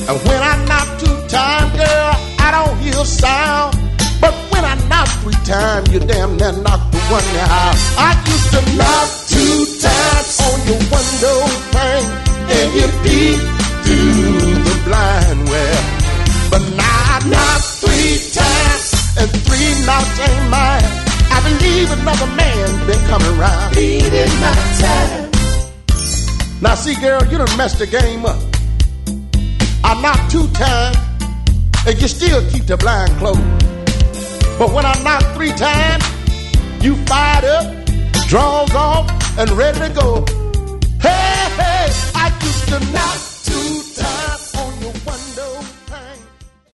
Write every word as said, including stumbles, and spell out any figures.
And when I knock two times, girl, I don't hear a sound. But when I knock three times, you damn near knock the one out. I used to knock two times on your window pane, and you peep through the blind well. But now I knock three times, and three knocks ain't mine. I believe another man's been coming round, beating my time. Now see, girl, you done messed the game up. I knock two times, and you still keep the blind closed. But when I knock three times, you fired up, draws off, and ready to go. Hey, hey, I used to knock